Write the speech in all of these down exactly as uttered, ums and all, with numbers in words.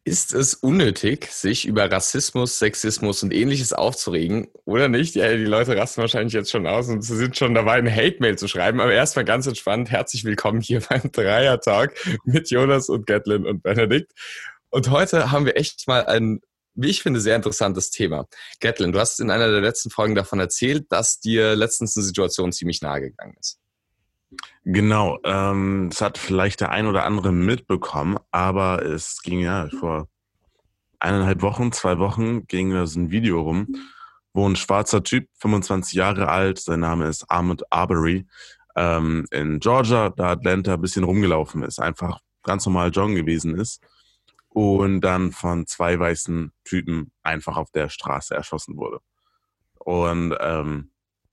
Ist es unnötig, sich über Rassismus, Sexismus und Ähnliches aufzuregen oder nicht? Ja, die Leute rasten wahrscheinlich jetzt schon aus und sie sind schon dabei, eine Hate-Mail zu schreiben. Aber erstmal ganz entspannt, herzlich willkommen hier beim Dreier-Talk mit Jonas und Gatlin und Benedikt. Und heute haben wir echt mal ein, wie ich finde, sehr interessantes Thema. Gatlin, du hast in einer der letzten Folgen davon erzählt, dass dir letztens eine Situation ziemlich nahe gegangen ist. Genau, ähm, das hat vielleicht der ein oder andere mitbekommen, aber es ging ja vor eineinhalb Wochen, zwei Wochen ging da so ein Video rum, wo ein schwarzer Typ, fünfundzwanzig Jahre alt, sein Name ist Ahmaud Arbery, ähm, in Georgia, da Atlanta, ein bisschen rumgelaufen ist, einfach ganz normal joggen gewesen ist und dann von zwei weißen Typen einfach auf der Straße erschossen wurde. Und ähm,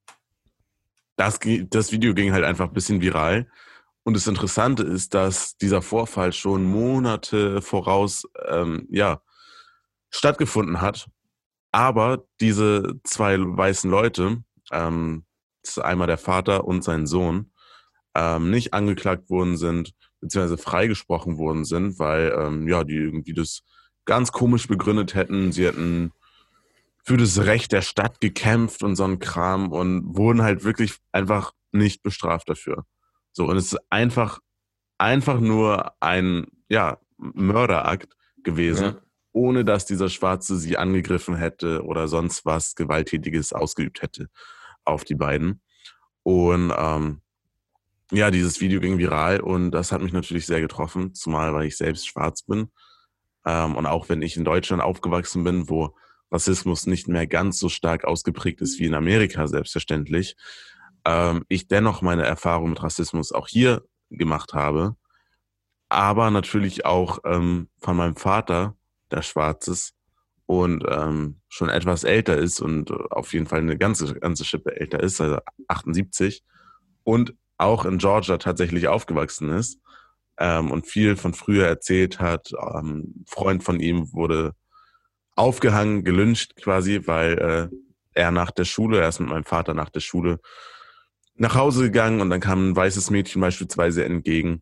Das, das Video ging halt einfach ein bisschen viral. Und das Interessante ist, dass dieser Vorfall schon Monate voraus ähm, ja, stattgefunden hat. Aber diese zwei weißen Leute, ähm, das ist einmal der Vater und sein Sohn, ähm, nicht angeklagt worden sind, beziehungsweise freigesprochen worden sind, weil ähm, ja, die irgendwie das ganz komisch begründet hätten. Sie hätten für das Recht der Stadt gekämpft und so ein Kram und wurden halt wirklich einfach nicht bestraft dafür. So, und es ist einfach, einfach nur ein, ja, Mörderakt gewesen, Ja. ohne dass dieser Schwarze sie angegriffen hätte oder sonst was Gewalttätiges ausgeübt hätte auf die beiden. Und ähm, ja, dieses Video ging viral und das hat mich natürlich sehr getroffen, zumal weil ich selbst schwarz bin. Ähm, und auch wenn ich in Deutschland aufgewachsen bin, wo Rassismus nicht mehr ganz so stark ausgeprägt ist wie in Amerika, selbstverständlich, ähm, ich dennoch meine Erfahrung mit Rassismus auch hier gemacht habe, aber natürlich auch ähm, von meinem Vater, der schwarz ist und ähm, schon etwas älter ist und auf jeden Fall eine ganze, ganze Schippe älter ist, also achtundsiebzig, und auch in Georgia tatsächlich aufgewachsen ist ähm, und viel von früher erzählt hat. Ähm, ein Freund von ihm wurde aufgehangen, gelyncht quasi, weil äh, er nach der Schule, er ist mit meinem Vater nach der Schule nach Hause gegangen und dann kam ein weißes Mädchen beispielsweise entgegen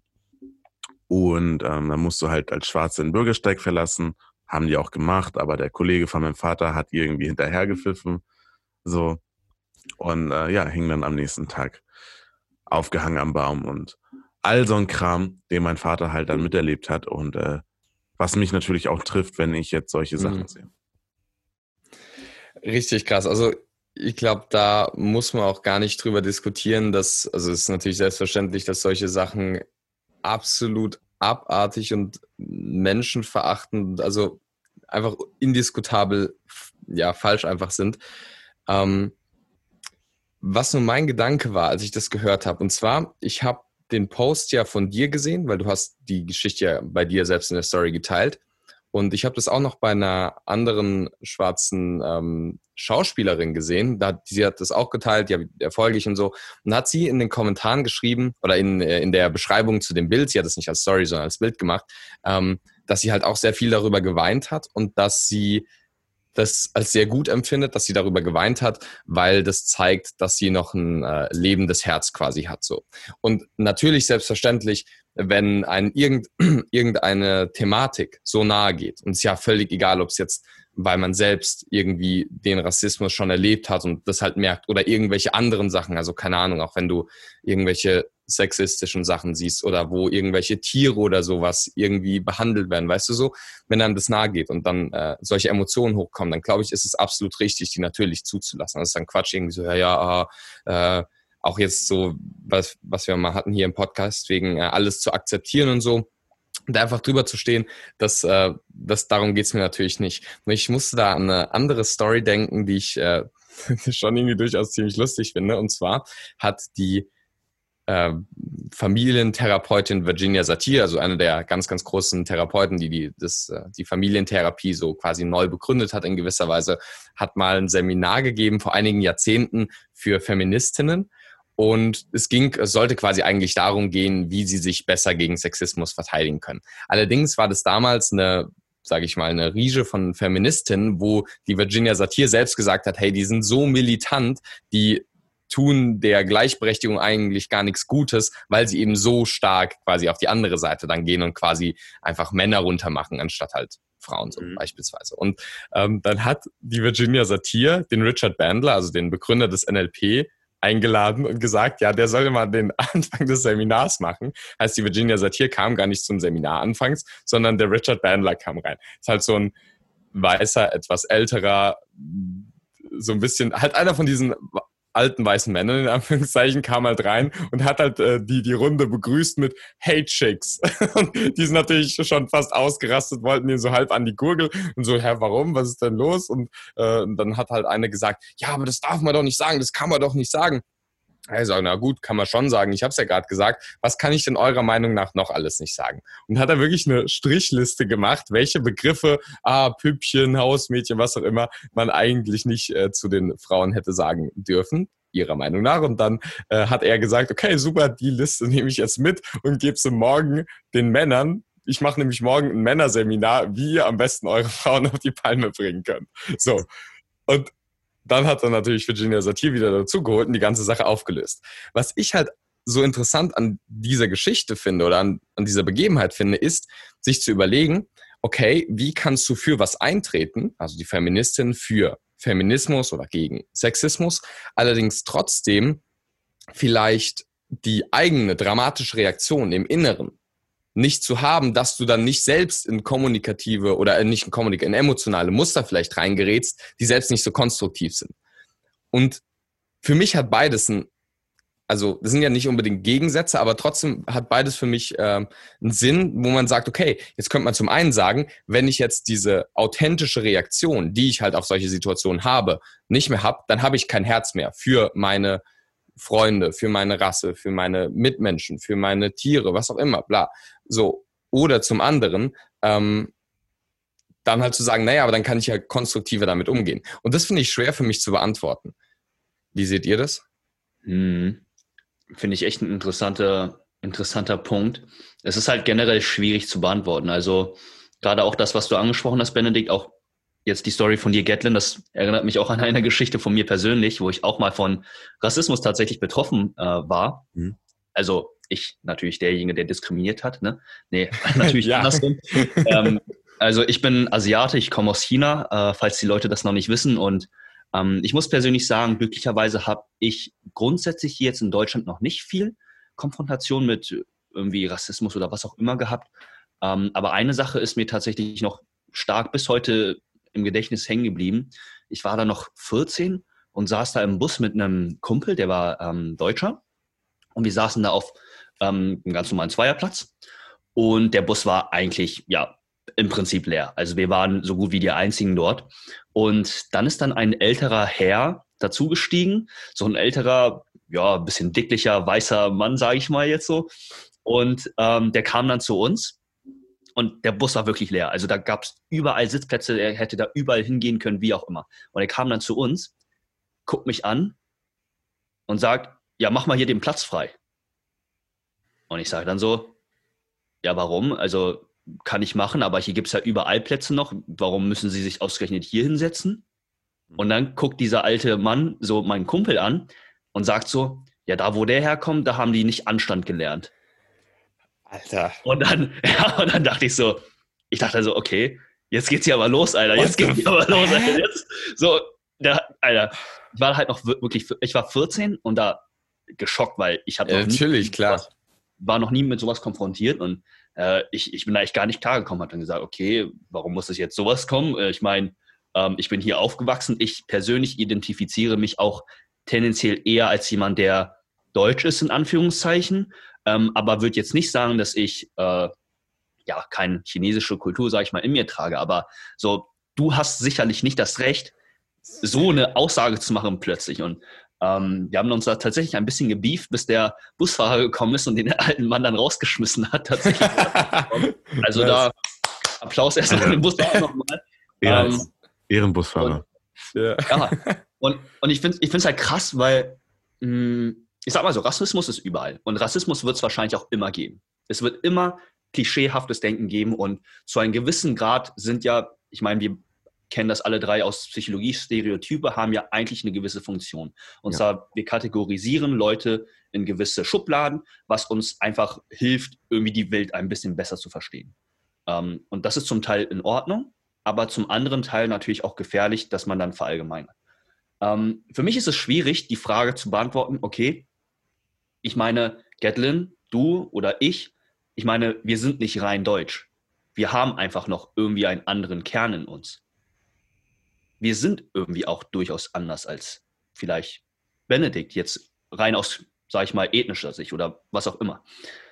und ähm, dann musst du halt als Schwarze den Bürgersteig verlassen, haben die auch gemacht, aber der Kollege von meinem Vater hat irgendwie hinterhergepfiffen, so, und äh, ja, hing dann am nächsten Tag aufgehangen am Baum und all so ein Kram, den mein Vater halt dann miterlebt hat und äh, was mich natürlich auch trifft, wenn ich jetzt solche Sachen Mhm. sehe. Richtig krass. Also ich glaube, da muss man auch gar nicht drüber diskutieren, dass, also es ist natürlich selbstverständlich, dass solche Sachen absolut abartig und menschenverachtend, also einfach indiskutabel, ja, falsch einfach sind. Ähm, was nun mein Gedanke war, als ich das gehört habe, und zwar, ich habe den Post ja von dir gesehen, weil du hast die Geschichte ja bei dir selbst in der Story geteilt. Und ich habe das auch noch bei einer anderen schwarzen ähm, Schauspielerin gesehen. Da, sie hat das auch geteilt, ja, der folge ich und so. Und hat sie in den Kommentaren geschrieben, oder in, äh, in der Beschreibung zu dem Bild, sie hat es nicht als Story, sondern als Bild gemacht, ähm, dass sie halt auch sehr viel darüber geweint hat und dass sie das als sehr gut empfindet, dass sie darüber geweint hat, weil das zeigt, dass sie noch ein äh, lebendes Herz quasi hat. So. Und natürlich, selbstverständlich, wenn ein irgend, irgendeine Thematik so nahe geht, und es ist ja völlig egal, ob es jetzt, weil man selbst irgendwie den Rassismus schon erlebt hat und das halt merkt, oder irgendwelche anderen Sachen, also keine Ahnung, auch wenn du irgendwelche sexistischen Sachen siehst oder wo irgendwelche Tiere oder sowas irgendwie behandelt werden, weißt du so, wenn einem das nahe geht und dann äh, solche Emotionen hochkommen, dann glaube ich, ist es absolut richtig, die natürlich zuzulassen. Das ist dann Quatsch, irgendwie so, ja, ja, äh, auch jetzt so, was, was wir mal hatten hier im Podcast, wegen äh, alles zu akzeptieren und so, und einfach drüber zu stehen, das, äh, das, darum geht's mir natürlich nicht. Nur ich musste da an eine andere Story denken, die ich äh, schon irgendwie durchaus ziemlich lustig finde. Und zwar hat die äh, Familientherapeutin Virginia Satir, also eine der ganz, ganz großen Therapeuten, die die, das, äh, die Familientherapie so quasi neu begründet hat in gewisser Weise, hat mal ein Seminar gegeben vor einigen Jahrzehnten für Feministinnen. Und es ging, es sollte quasi eigentlich darum gehen, wie sie sich besser gegen Sexismus verteidigen können. Allerdings war das damals eine, sage ich mal, eine Riege von Feministinnen, wo die Virginia Satir selbst gesagt hat, hey, die sind so militant, die tun der Gleichberechtigung eigentlich gar nichts Gutes, weil sie eben so stark quasi auf die andere Seite dann gehen und quasi einfach Männer runtermachen, anstatt halt Frauen so mhm. beispielsweise. Und ähm, dann hat die Virginia Satir den Richard Bandler, also den Begründer des N L P, eingeladen und gesagt, ja, der soll mal den Anfang des Seminars machen. Heißt, die Virginia Satir kam gar nicht zum Seminar anfangs, sondern der Richard Bandler kam rein. Ist halt so ein weißer, etwas älterer, so ein bisschen, halt einer von diesen alten weißen Männern, in Anführungszeichen, kam halt rein und hat halt äh, die, die Runde begrüßt mit Hey Chicks. Und die sind natürlich schon fast ausgerastet, wollten ihn so halb an die Gurgel und so, hä, warum? Was ist denn los? Und, äh, und dann hat halt eine gesagt, ja, aber das darf man doch nicht sagen, das kann man doch nicht sagen. Er sagt, na gut, kann man schon sagen. Ich habe es ja gerade gesagt. Was kann ich denn eurer Meinung nach noch alles nicht sagen? Und hat er wirklich eine Strichliste gemacht, welche Begriffe, ah, Püppchen, Hausmädchen, was auch immer, man eigentlich nicht äh, zu den Frauen hätte sagen dürfen, ihrer Meinung nach. Und dann äh, hat er gesagt, okay, super, die Liste nehme ich jetzt mit und gebe sie morgen den Männern. Ich mache nämlich morgen ein Männerseminar, wie ihr am besten eure Frauen auf die Palme bringen könnt. So. Und dann hat er natürlich Virginia Satir wieder dazugeholt und die ganze Sache aufgelöst. Was ich halt so interessant an dieser Geschichte finde oder an, an dieser Begebenheit finde, ist, sich zu überlegen, okay, wie kannst du für was eintreten, also die Feministin für Feminismus oder gegen Sexismus, allerdings trotzdem vielleicht die eigene dramatische Reaktion im Inneren nicht zu haben, dass du dann nicht selbst in kommunikative oder nicht in kommunikative, in emotionale Muster vielleicht reingerätst, die selbst nicht so konstruktiv sind. Und für mich hat beides ein, also das sind ja nicht unbedingt Gegensätze, aber trotzdem hat beides für mich ähm, einen Sinn, wo man sagt, okay, jetzt könnte man zum einen sagen, wenn ich jetzt diese authentische Reaktion, die ich halt auf solche Situationen habe, nicht mehr habe, dann habe ich kein Herz mehr für meine Freunde, für meine Rasse, für meine Mitmenschen, für meine Tiere, was auch immer, bla. So. Oder zum anderen, ähm, dann halt zu sagen, naja, aber dann kann ich ja konstruktiver damit umgehen. Und das finde ich schwer für mich zu beantworten. Wie seht ihr das? Hm. Finde ich echt ein interessanter, interessanter Punkt. Es ist halt generell schwierig zu beantworten. Also gerade auch das, was du angesprochen hast, Benedikt, auch jetzt die Story von dir, Gatlin, das erinnert mich auch an eine Geschichte von mir persönlich, wo ich auch mal von Rassismus tatsächlich betroffen äh, war. Mhm. Also ich natürlich derjenige, der diskriminiert hat. Ne? Nee, natürlich ja. andersrum. ähm, also ich bin Asiate, ich komme aus China, äh, falls die Leute das noch nicht wissen. Und ähm, ich muss persönlich sagen, glücklicherweise habe ich grundsätzlich hier jetzt in Deutschland noch nicht viel Konfrontation mit irgendwie Rassismus oder was auch immer gehabt. Ähm, aber eine Sache ist mir tatsächlich noch stark bis heute im Gedächtnis hängen geblieben. Ich war da noch vierzehn und saß da im Bus mit einem Kumpel, der war ähm, Deutscher. Und wir saßen da auf ähm, einem ganz normalen Zweierplatz. Und der Bus war eigentlich, ja, im Prinzip leer. Also wir waren so gut wie die Einzigen dort. Und dann ist dann ein älterer Herr dazugestiegen. So ein älterer, ja, ein bisschen dicklicher, weißer Mann, sage ich mal jetzt so. Und ähm, der kam dann zu uns. Und der Bus war wirklich leer. Also da gab es überall Sitzplätze, er hätte da überall hingehen können, wie auch immer. Und er kam dann zu uns, guckt mich an und sagt, ja, mach mal hier den Platz frei. Und ich sage dann so, ja, warum? Also kann ich machen, aber hier gibt es ja überall Plätze noch. Warum müssen Sie sich ausgerechnet hier hinsetzen? Und dann guckt dieser alte Mann so meinen Kumpel an und sagt so, ja, da wo der herkommt, da haben die nicht Anstand gelernt. Alter. Und dann, ja, und dann dachte ich so, ich dachte so, okay, jetzt geht's hier aber los, Alter, jetzt geht's hier aber los, Alter. Jetzt, so, der, Alter, ich war halt noch wirklich, ich war vierzehn und da geschockt, weil ich habe ja, noch natürlich, nie, klar. Sowas, war noch nie mit sowas konfrontiert und äh, ich, ich bin da echt gar nicht klargekommen, habe dann gesagt, okay, warum muss es jetzt sowas kommen? Äh, ich meine, ähm, ich bin hier aufgewachsen, ich persönlich identifiziere mich auch tendenziell eher als jemand, der deutsch ist, in Anführungszeichen, ähm, aber würde jetzt nicht sagen, dass ich äh, ja keine chinesische Kultur, sage ich mal, in mir trage, aber so, du hast sicherlich nicht das Recht, so eine Aussage zu machen plötzlich und ähm, wir haben uns da tatsächlich ein bisschen gebieft, bis der Busfahrer gekommen ist und den alten Mann dann rausgeschmissen hat, tatsächlich. Also nice. Da Applaus erst an den Busfahrer nochmal. Ja, ähm, Ehrenbusfahrer. Und, ja. ja, und, und ich finde es halt krass, weil mh, ich sag mal so, Rassismus ist überall. Und Rassismus wird es wahrscheinlich auch immer geben. Es wird immer klischeehaftes Denken geben. Und zu einem gewissen Grad sind ja, ich meine, wir kennen das alle drei aus Psychologie, Stereotype haben ja eigentlich eine gewisse Funktion. Und Ja. zwar, wir kategorisieren Leute in gewisse Schubladen, was uns einfach hilft, irgendwie die Welt ein bisschen besser zu verstehen. Ähm, und das ist zum Teil in Ordnung, aber zum anderen Teil natürlich auch gefährlich, dass man dann verallgemeinert. Ähm, für mich ist es schwierig, die Frage zu beantworten, okay, ich meine, Gatlin, du oder ich, ich meine, wir sind nicht rein deutsch. Wir haben einfach noch irgendwie einen anderen Kern in uns. Wir sind irgendwie auch durchaus anders als vielleicht Benedikt, jetzt rein aus, sag ich mal, ethnischer Sicht oder was auch immer.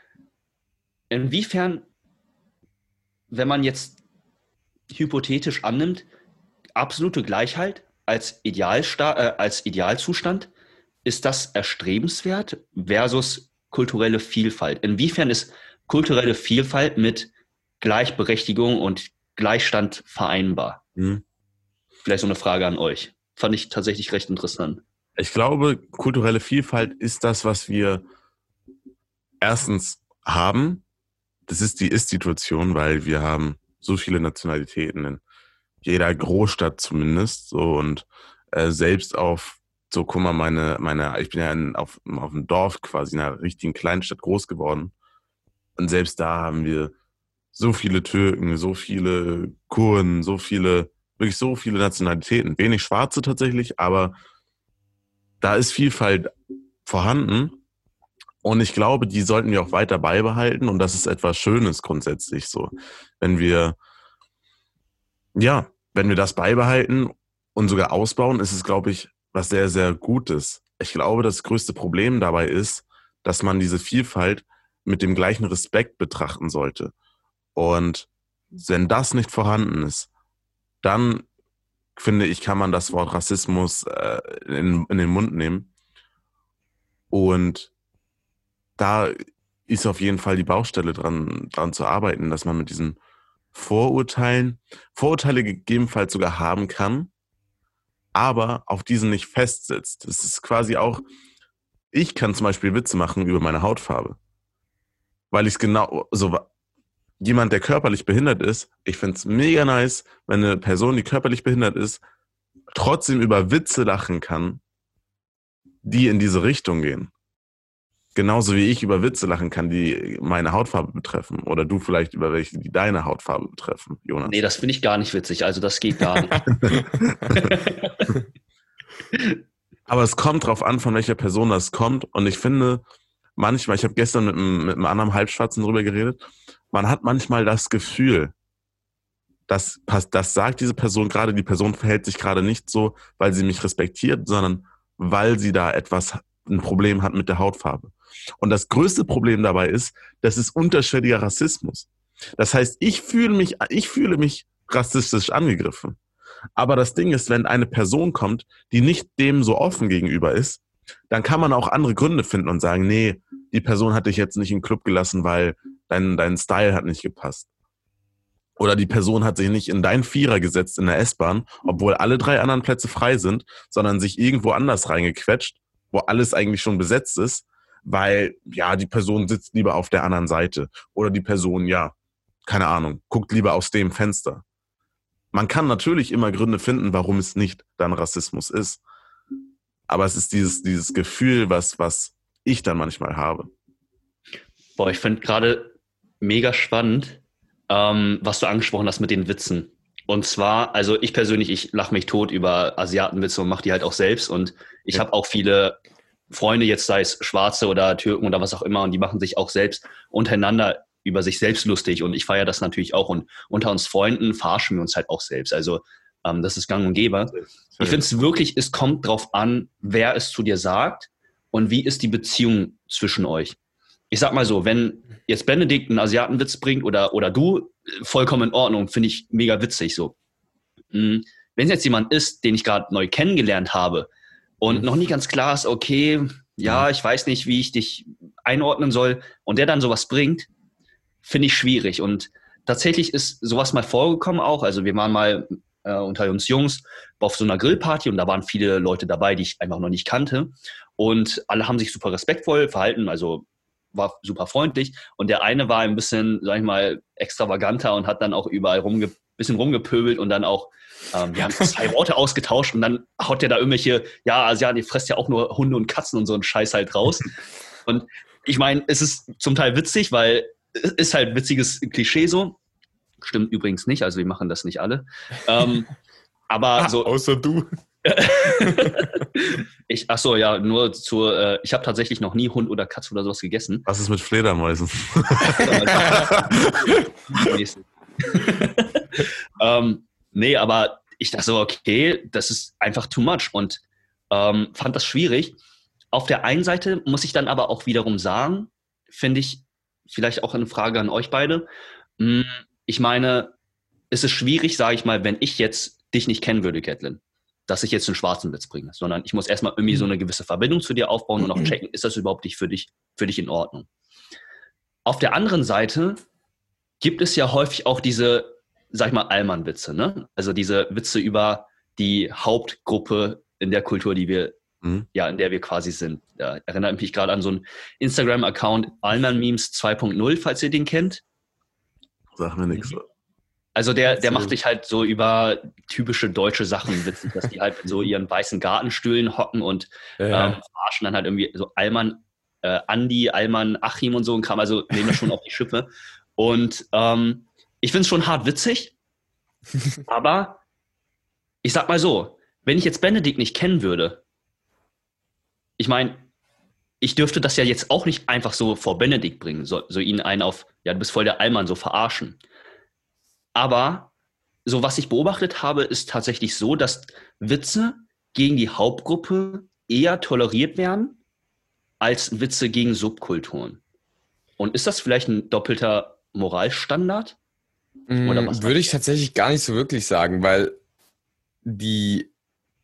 Inwiefern, wenn man jetzt hypothetisch annimmt, absolute Gleichheit als, Idealsta- äh, als Idealzustand, ist das erstrebenswert versus kulturelle Vielfalt? Inwiefern ist kulturelle Vielfalt mit Gleichberechtigung und Gleichstand vereinbar? Mhm. Vielleicht so eine Frage an euch. Fand ich tatsächlich recht interessant. Ich glaube, kulturelle Vielfalt ist das, was wir erstens haben. Das ist die Ist-Situation, weil wir haben so viele Nationalitäten in jeder Großstadt zumindest. So und äh, selbst auf, so guck mal, meine, meine, ich bin ja in, auf, auf einem Dorf quasi, in einer richtigen Kleinstadt groß geworden. Und selbst da haben wir so viele Türken, so viele Kurden, so viele, wirklich so viele Nationalitäten. Wenig Schwarze tatsächlich, aber da ist Vielfalt vorhanden. Und ich glaube, die sollten wir auch weiter beibehalten. Und das ist etwas Schönes grundsätzlich so. Wenn wir, ja, wenn wir das beibehalten und sogar ausbauen, ist es, glaube ich, was sehr, sehr Gutes. Ich glaube, das größte Problem dabei ist, dass man diese Vielfalt mit dem gleichen Respekt betrachten sollte. Und wenn das nicht vorhanden ist, dann finde ich, kann man das Wort Rassismus äh, in, in den Mund nehmen. Und da ist auf jeden Fall die Baustelle dran, dran zu arbeiten, dass man mit diesen Vorurteilen, Vorurteile gegebenenfalls sogar haben kann, aber auf diesen nicht festsitzt. Es ist quasi auch, ich kann zum Beispiel Witze machen über meine Hautfarbe, weil ich es genau, so jemand, der körperlich behindert ist, ich finde es mega nice, wenn eine Person, die körperlich behindert ist, trotzdem über Witze lachen kann, die in diese Richtung gehen. Genauso wie ich über Witze lachen kann, die meine Hautfarbe betreffen. Oder du vielleicht über welche, die deine Hautfarbe betreffen, Jonas. Nee, das finde ich gar nicht witzig. Also das geht gar nicht. Aber es kommt drauf an, von welcher Person das kommt. Und ich finde, manchmal, ich habe gestern mit einem, mit einem anderen Halbschwarzen drüber geredet, man hat manchmal das Gefühl, dass, das sagt diese Person gerade, die Person verhält sich gerade nicht so, weil sie mich respektiert, sondern weil sie da etwas, ein Problem hat mit der Hautfarbe. Und das größte Problem dabei ist, das ist unterschwelliger Rassismus. Das heißt, ich fühle mich, ich fühle mich rassistisch angegriffen. Aber das Ding ist, wenn eine Person kommt, die nicht dem so offen gegenüber ist, dann kann man auch andere Gründe finden und sagen, nee, die Person hat dich jetzt nicht in den Club gelassen, weil dein, dein Style hat nicht gepasst. Oder die Person hat sich nicht in deinen Vierer gesetzt in der S-Bahn, obwohl alle drei anderen Plätze frei sind, sondern sich irgendwo anders reingequetscht, wo alles eigentlich schon besetzt ist, weil, ja, die Person sitzt lieber auf der anderen Seite. Oder die Person, ja, keine Ahnung, guckt lieber aus dem Fenster. Man kann natürlich immer Gründe finden, warum es nicht dann Rassismus ist. Aber es ist dieses, dieses Gefühl, was, was ich dann manchmal habe. Boah, ich finde gerade mega spannend, ähm, was du angesprochen hast mit den Witzen. Und zwar, also ich persönlich, ich lache mich tot über Asiatenwitze und mache die halt auch selbst. Und ich Ja. habe auch viele Freunde, jetzt sei es Schwarze oder Türken oder was auch immer, und die machen sich auch selbst untereinander über sich selbst lustig. Und ich feiere das natürlich auch. Und unter uns Freunden verarschen wir uns halt auch selbst. Also ähm, das ist gang und gäbe. Ich finde es wirklich, es kommt drauf an, wer es zu dir sagt und wie ist die Beziehung zwischen euch. Ich sag mal so, wenn jetzt Benedikt einen Asiatenwitz bringt oder, oder du, vollkommen in Ordnung, finde ich mega witzig so. Wenn es jetzt jemand ist, den ich gerade neu kennengelernt habe und mhm. noch nicht ganz klar ist, okay, ja, ich weiß nicht, wie ich dich einordnen soll und der dann sowas bringt, finde ich schwierig. Und tatsächlich ist sowas mal vorgekommen auch. Also wir waren mal äh, unter uns Jungs auf so einer Grillparty und da waren viele Leute dabei, die ich einfach noch nicht kannte. Und alle haben sich super respektvoll verhalten, also war super freundlich. Und der eine war ein bisschen, sag ich mal, extravaganter und hat dann auch überall rumgebibbert bisschen rumgepöbelt und dann auch, ähm, wir haben zwei Worte ausgetauscht und dann haut der da irgendwelche, ja, also ja, die frisst ja auch nur Hunde und Katzen und so einen Scheiß halt raus. Und ich meine, es ist zum Teil witzig, weil es ist halt ein witziges Klischee so. Stimmt übrigens nicht, also wir machen das nicht alle. Ähm, aber ah, so. Außer du. ich, ach so, ja, nur zur, äh, ich habe tatsächlich noch nie Hund oder Katze oder sowas gegessen. Was ist mit Fledermäusen? ähm, nee, aber ich dachte so, okay, das ist einfach too much und ähm, fand das schwierig. Auf der einen Seite muss ich dann aber auch wiederum sagen, finde ich, vielleicht auch eine Frage an euch beide, mh, ich meine, es ist schwierig, sage ich mal, wenn ich jetzt dich nicht kennen würde, Caitlin, dass ich jetzt einen schwarzen Witz bringe, sondern ich muss erstmal irgendwie so eine gewisse Verbindung zu dir aufbauen und auch checken, ist das überhaupt nicht für dich, für dich in Ordnung. Auf der anderen Seite gibt es ja häufig auch diese, sag ich mal, Allmann-Witze, ne? Also diese Witze über die Hauptgruppe in der Kultur, die wir, mhm. ja, in der wir quasi sind. Da erinnert mich gerade an so einen Instagram-Account Allmann-Memes zwei Punkt null, falls ihr den kennt. Sag mir nichts. Also der, der macht sich halt so über typische deutsche Sachen witzig, dass die halt in so ihren weißen Gartenstühlen hocken und ja. ähm, verarschen dann halt irgendwie so Allmann, äh, Andi, Allmann, Achim und so ein Kram, also nehmen das schon auf die Schippe. Und ähm, ich finde es schon hart witzig, aber ich sag mal so, wenn ich jetzt Benedikt nicht kennen würde, ich meine, ich dürfte das ja jetzt auch nicht einfach so vor Benedikt bringen, so, so ihn einen auf, ja, du bist voll der Allmann, so verarschen. Aber so was ich beobachtet habe, ist tatsächlich so, dass Witze gegen die Hauptgruppe eher toleriert werden als Witze gegen Subkulturen. Und ist das vielleicht ein doppelter Moralstandard? Oder was würde ich tatsächlich gar nicht so wirklich sagen, weil die,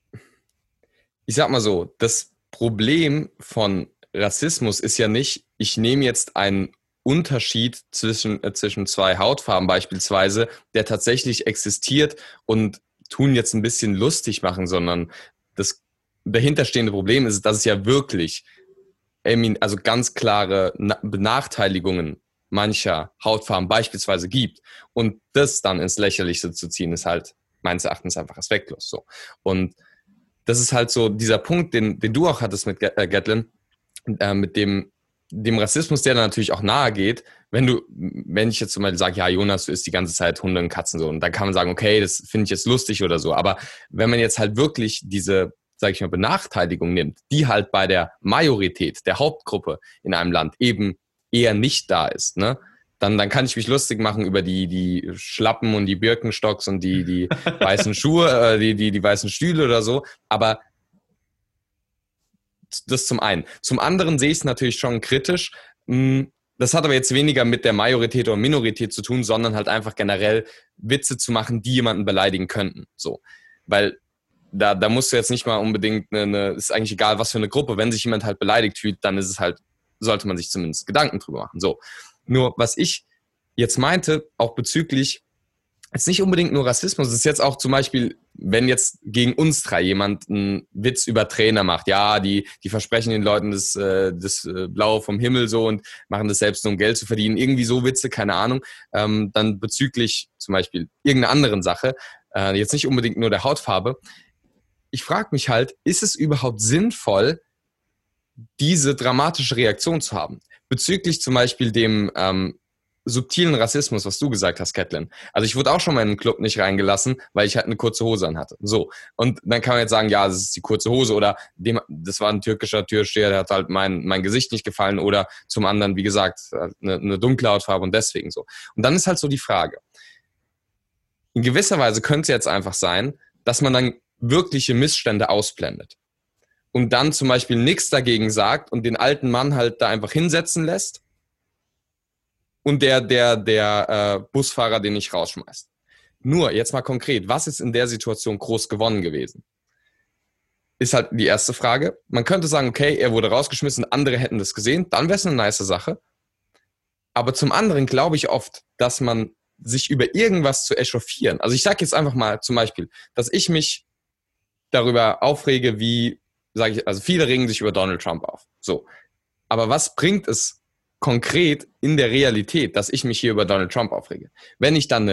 ich sag mal so, das Problem von Rassismus ist ja nicht, ich nehme jetzt einen Unterschied zwischen, äh, zwischen zwei Hautfarben beispielsweise, der tatsächlich existiert und tun jetzt ein bisschen lustig machen, sondern das dahinterstehende Problem ist, dass es ja wirklich also ganz klare Benachteiligungen mancher Hautfarben beispielsweise gibt. Und das dann ins Lächerliche zu ziehen, ist halt meines Erachtens einfach respektlos so. Und das ist halt so dieser Punkt, den, den du auch hattest mit Gatlin, äh, mit dem dem Rassismus, der dann natürlich auch nahe geht, wenn du, wenn ich jetzt zum Beispiel sage, ja, Jonas, du isst die ganze Zeit Hunde und Katzen so, und dann kann man sagen, okay, das finde ich jetzt lustig oder so, aber wenn man jetzt halt wirklich diese, sage ich mal, Benachteiligung nimmt, die halt bei der Majorität der Hauptgruppe in einem Land eben eher nicht da ist, ne, dann, dann kann ich mich lustig machen über die, die Schlappen und die Birkenstocks und die, die weißen Schuhe, äh, die, die, die weißen Stühle oder so, aber das zum einen. Zum anderen sehe ich es natürlich schon kritisch. Das hat aber jetzt weniger mit der Majorität oder Minorität zu tun, sondern halt einfach generell Witze zu machen, die jemanden beleidigen könnten. So. Weil da, da musst du jetzt nicht mal unbedingt eine, eine, ist eigentlich egal, was für eine Gruppe. Wenn sich jemand halt beleidigt fühlt, dann ist es halt, sollte man sich zumindest Gedanken drüber machen. So. Nur, was ich jetzt meinte, auch bezüglich jetzt nicht unbedingt nur Rassismus, es ist jetzt auch zum Beispiel, wenn jetzt gegen uns drei jemand einen Witz über Trainer macht, ja, die, die versprechen den Leuten das, äh, das äh, Blaue vom Himmel so und machen das selbst nur um Geld zu verdienen, irgendwie so Witze, keine Ahnung, ähm, dann bezüglich zum Beispiel irgendeiner anderen Sache, äh, jetzt nicht unbedingt nur der Hautfarbe, ich frage mich halt, ist es überhaupt sinnvoll, diese dramatische Reaktion zu haben? Bezüglich zum Beispiel dem ähm, subtilen Rassismus, was du gesagt hast, Caitlin. Also ich wurde auch schon mal in einen Club nicht reingelassen, weil ich halt eine kurze Hose anhatte. So. Und dann kann man jetzt sagen, ja, das ist die kurze Hose oder dem, das war ein türkischer Türsteher, der hat halt mein, mein Gesicht nicht gefallen oder zum anderen, wie gesagt, eine, eine dunkle Hautfarbe und deswegen so. Und dann ist halt so die Frage. In gewisser Weise könnte es jetzt einfach sein, dass man dann wirkliche Missstände ausblendet und dann zum Beispiel nichts dagegen sagt und den alten Mann halt da einfach hinsetzen lässt und der, der, der äh, Busfahrer den nicht rausschmeißt. Nur, jetzt mal konkret, was ist in der Situation groß gewonnen gewesen? Ist halt die erste Frage. Man könnte sagen, okay, er wurde rausgeschmissen, andere hätten das gesehen, dann wäre es eine nice Sache. Aber zum anderen glaube ich oft, dass man sich über irgendwas zu echauffieren, also ich sage jetzt einfach mal zum Beispiel, dass ich mich darüber aufrege, wie, sage ich, also viele regen sich über Donald Trump auf. So. Aber was bringt es konkret in der Realität, dass ich mich hier über Donald Trump aufrege? Wenn ich dann eine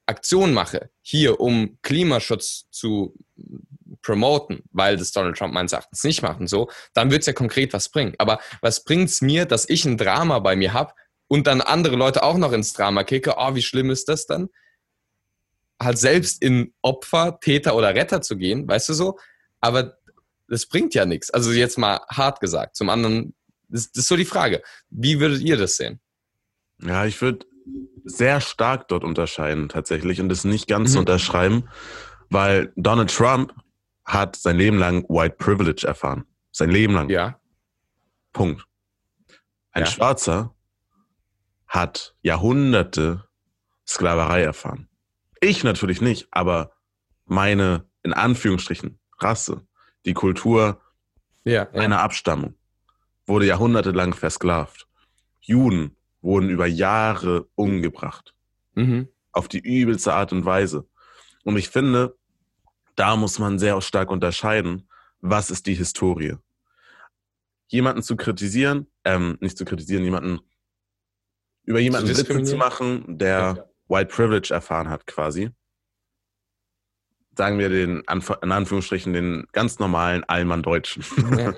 Aktion mache, hier um Klimaschutz zu promoten, weil das Donald Trump meines Erachtens nicht macht und so, dann wird es ja konkret was bringen. Aber was bringt es mir, dass ich ein Drama bei mir habe und dann andere Leute auch noch ins Drama kicke? Oh, wie schlimm ist das dann? Halt selbst in Opfer, Täter oder Retter zu gehen, weißt du so? Aber das bringt ja nichts. Also jetzt mal hart gesagt. Zum anderen, das, das ist so die Frage. Wie würdet ihr das sehen? Ja, ich würde sehr stark dort unterscheiden tatsächlich und das nicht ganz Mhm. unterschreiben, weil Donald Trump hat sein Leben lang White Privilege erfahren. Sein Leben lang. Ja. Punkt. Ein Ja. Schwarzer hat Jahrhunderte Sklaverei erfahren. Ich natürlich nicht, aber meine, in Anführungsstrichen, Rasse, die Kultur Ja. meiner ja. Abstammung wurde jahrhundertelang versklavt. Juden wurden über Jahre umgebracht. Mhm. Auf die übelste Art und Weise. Und ich finde, da muss man sehr stark unterscheiden, was ist die Historie. Jemanden zu kritisieren, ähm, nicht zu kritisieren, jemanden über jemanden Witze zu diskriminieren? machen, der Ja. White Privilege erfahren hat quasi. Sagen wir den, Anf- in Anführungsstrichen, den ganz normalen Allmann-Deutschen. Ja.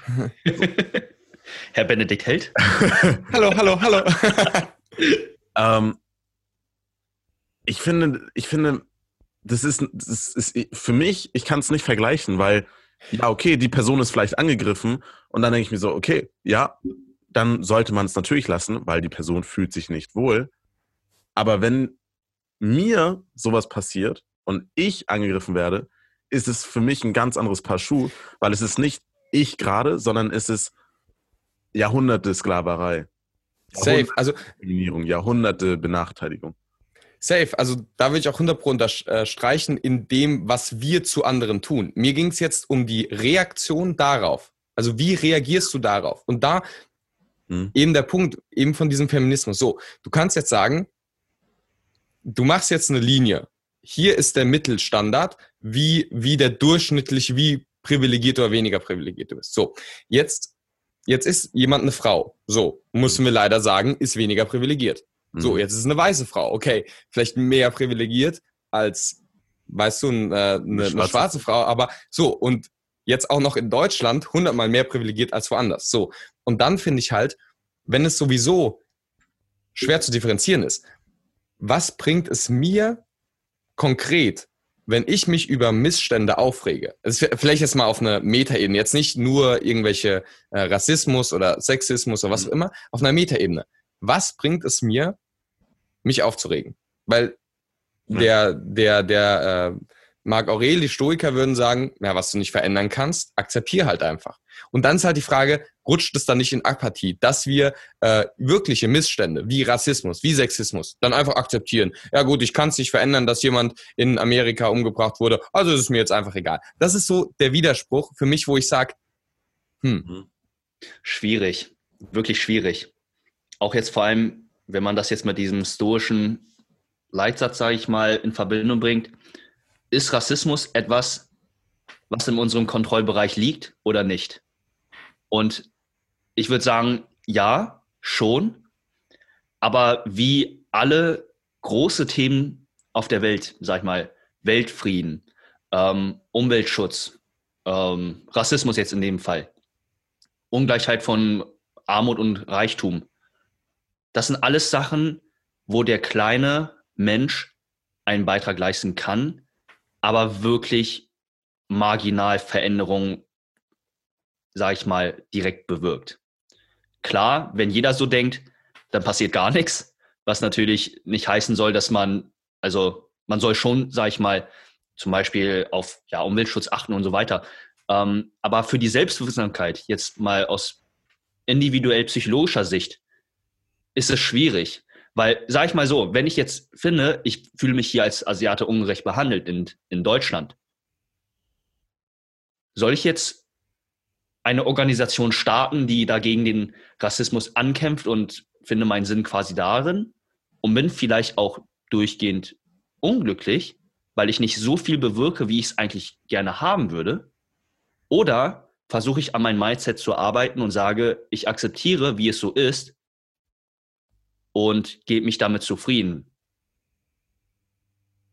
Herr Benedikt Held? Hallo, hallo, hallo. ähm, ich finde, ich finde, das ist, das ist für mich, ich kann es nicht vergleichen, weil, ja, okay, die Person ist vielleicht angegriffen und dann denke ich mir so, okay, ja, dann sollte man es natürlich lassen, weil die Person fühlt sich nicht wohl. Aber wenn mir sowas passiert und ich angegriffen werde, ist es für mich ein ganz anderes Paar Schuh, weil es ist nicht ich gerade, sondern es ist Jahrhunderte Sklaverei. Safe, Jahrhunderte also Diskriminierung, Jahrhunderte Benachteiligung. safe, also da würde ich auch hundert Pro unterstreichen in dem, was wir zu anderen tun. Mir ging es jetzt um die Reaktion darauf. Also wie reagierst du darauf? Und da Hm? eben der Punkt, eben von diesem Feminismus. So, du kannst jetzt sagen, du machst jetzt eine Linie. Hier ist der Mittelstandard, wie, wie der durchschnittlich, wie privilegiert oder weniger privilegiert du bist. So, jetzt, jetzt ist jemand eine Frau. So, müssen wir leider sagen, ist weniger privilegiert. So, Mhm. jetzt ist es eine weiße Frau. Okay, vielleicht mehr privilegiert als, weißt du, eine, eine, eine schwarze schwarze Frau. Aber so, und jetzt auch noch in Deutschland hundertmal mehr privilegiert als woanders. So, und dann finde ich halt, wenn es sowieso schwer zu differenzieren ist, was bringt es mir konkret, wenn ich mich über Missstände aufrege? Also vielleicht jetzt mal auf einer Metaebene, jetzt nicht nur irgendwelche äh, Rassismus oder Sexismus oder was auch immer, auf einer Metaebene. Was bringt es mir, mich aufzuregen? Weil der, der, der äh, Marc Aurel, die Stoiker würden sagen, ja, was du nicht verändern kannst, akzeptier halt einfach. Und dann ist halt die Frage, rutscht es dann nicht in Apathie, dass wir äh, wirkliche Missstände wie Rassismus, wie Sexismus dann einfach akzeptieren. Ja gut, ich kann es nicht verändern, dass jemand in Amerika umgebracht wurde, also ist es mir jetzt einfach egal. Das ist so der Widerspruch für mich, wo ich sage, hm. Schwierig, wirklich schwierig. Auch jetzt vor allem, wenn man das jetzt mit diesem stoischen Leitsatz, sage ich mal, in Verbindung bringt, ist Rassismus etwas, was in unserem Kontrollbereich liegt oder nicht? Und ich würde sagen, ja, schon. Aber wie alle große Themen auf der Welt, sag ich mal, Weltfrieden, ähm, Umweltschutz, ähm, Rassismus jetzt in dem Fall, Ungleichheit von Armut und Reichtum, das sind alles Sachen, wo der kleine Mensch einen Beitrag leisten kann, aber wirklich marginal Veränderungen, sage ich mal, direkt bewirkt. Klar, wenn jeder so denkt, dann passiert gar nichts, was natürlich nicht heißen soll, dass man, also man soll schon, sage ich mal, zum Beispiel auf ja, Umweltschutz achten und so weiter. Ähm, aber für die Selbstwirksamkeit, jetzt mal aus individuell psychologischer Sicht, ist es schwierig. Weil, sage ich mal so, wenn ich jetzt finde, ich fühle mich hier als Asiate ungerecht behandelt in, in Deutschland, soll ich jetzt eine Organisation starten, die dagegen den Rassismus ankämpft und finde meinen Sinn quasi darin und bin vielleicht auch durchgehend unglücklich, weil ich nicht so viel bewirke, wie ich es eigentlich gerne haben würde? Oder versuche ich an meinem Mindset zu arbeiten und sage, ich akzeptiere, wie es so ist und gebe mich damit zufrieden?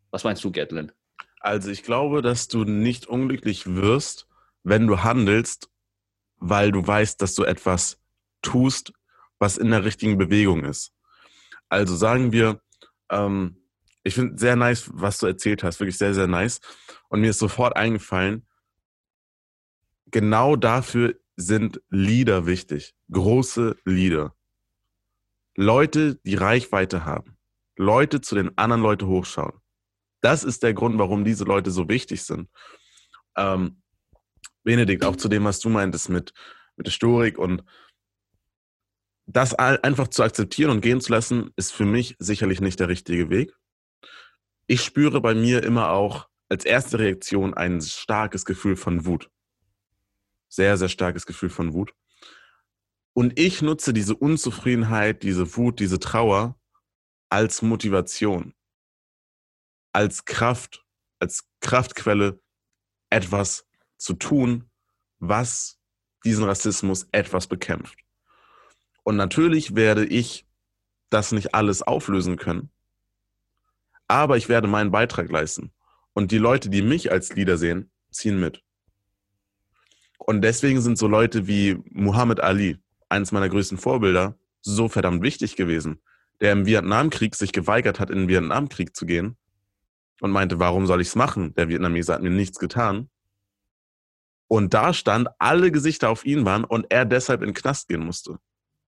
Was meinst du, Gatlin? Also ich glaube, dass du nicht unglücklich wirst, wenn du handelst, weil du weißt, dass du etwas tust, was in der richtigen Bewegung ist. Also sagen wir, ähm, ich finde sehr nice, was du erzählt hast, wirklich sehr, sehr nice. Und mir ist sofort eingefallen, genau dafür sind Leader wichtig. Große Leader. Leute, die Reichweite haben. Leute zu den anderen Leuten hochschauen. Das ist der Grund, warum diese Leute so wichtig sind. Ähm, Benedikt, auch zu dem, was du meintest mit, mit der Historik und das einfach zu akzeptieren und gehen zu lassen, ist für mich sicherlich nicht der richtige Weg. Ich spüre bei mir immer auch als erste Reaktion ein starkes Gefühl von Wut. Sehr, sehr starkes Gefühl von Wut. Und ich nutze diese Unzufriedenheit, diese Wut, diese Trauer als Motivation, als Kraft, als Kraftquelle, etwas zu tun, was diesen Rassismus etwas bekämpft. Und natürlich werde ich das nicht alles auflösen können, aber ich werde meinen Beitrag leisten. Und die Leute, die mich als Leader sehen, ziehen mit. Und deswegen sind so Leute wie Muhammad Ali, eines meiner größten Vorbilder, so verdammt wichtig gewesen, der im Vietnamkrieg sich geweigert hat, in den Vietnamkrieg zu gehen und meinte, warum soll ich es machen? Der Vietnamese hat mir nichts getan. Und da stand, alle Gesichter auf ihn waren und er deshalb in den Knast gehen musste.